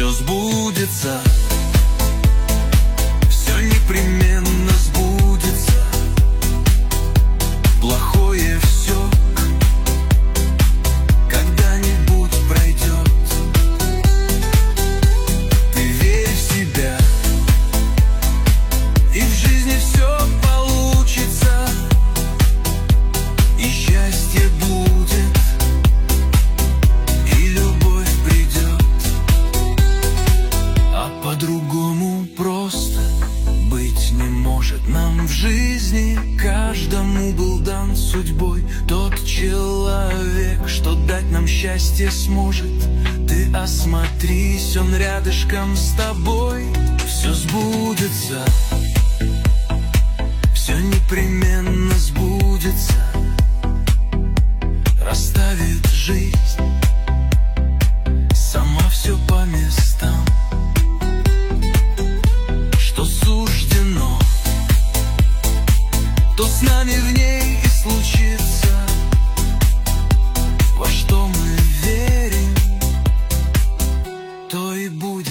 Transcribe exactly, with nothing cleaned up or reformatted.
все сбудется, все непременно сбудется. Плохое все когда-нибудь пройдет. Ты верь в себя, и в жизни все получится, и счастье будет, и любовь придет. А по-другому просто быть не может. Нам в жизни каждому был дан судьбой тот человек, что дать нам счастье сможет. Ты осмотрись, он рядышком с тобой. Все сбудется, все непременно сбудется. Расставит жизнь сама все по местам. Что суждено, то с нами в ней и случится. Во что мы верим, то и будет.